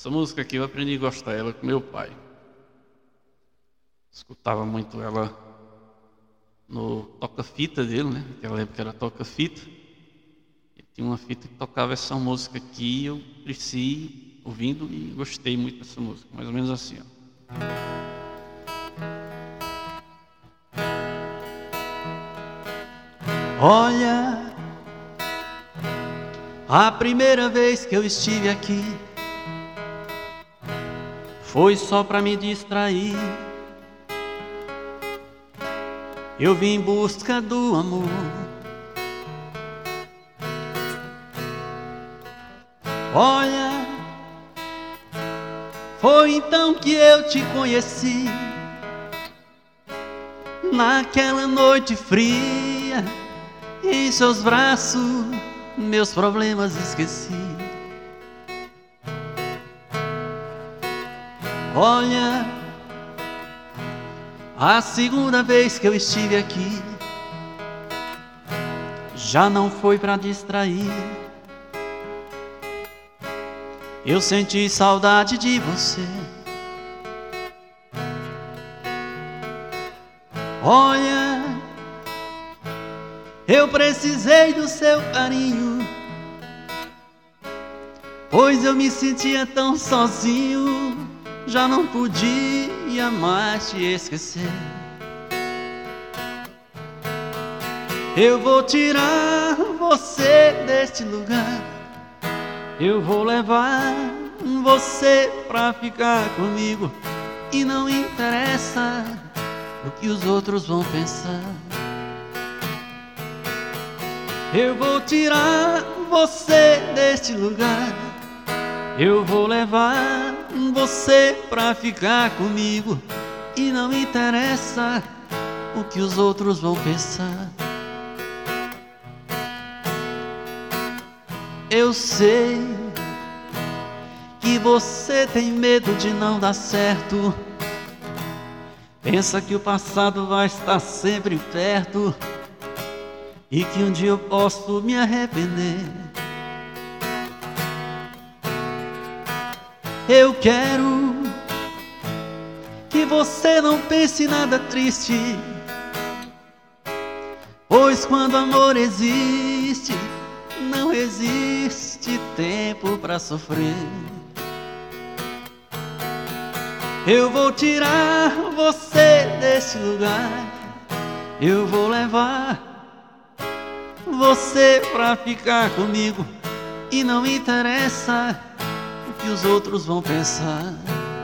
Essa música aqui eu aprendi a gostar dela com meu pai. Escutava muito ela no toca-fita dele, né? Naquela época era toca-fita. E tinha uma fita que tocava essa música aqui e eu cresci ouvindo e gostei muito dessa música. Mais ou menos assim, ó. Olha, a primeira vez que eu estive aqui foi só pra me distrair. Eu vim em busca do amor. Olha, foi então que eu te conheci, naquela noite fria. Em seus braços, meus problemas esqueci. Olha, a segunda vez que eu estive aqui já não foi pra distrair. Eu senti saudade de você. Olha, eu precisei do seu carinho, pois eu me sentia tão sozinho. Já não podia mais te esquecer. Eu vou tirar você deste lugar. Eu vou levar você pra ficar comigo. E não interessa o que os outros vão pensar. Eu vou tirar você deste lugar. Eu vou levar você pra ficar comigo. E não interessa o que os outros vão pensar. Eu sei que você tem medo de não dar certo. Pensa que o passado vai estar sempre perto e que um dia eu posso me arrepender. Eu quero que você não pense nada triste, pois quando amor existe, não existe tempo pra sofrer. Eu vou tirar você desse lugar. Eu vou levar você pra ficar comigo. E não interessa o que os outros vão pensar.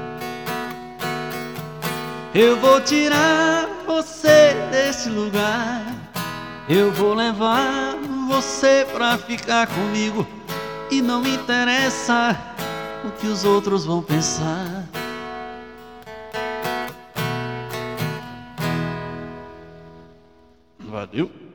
Eu vou tirar você desse lugar. Eu vou levar você pra ficar comigo. E não interessa o que os outros vão pensar. Valeu.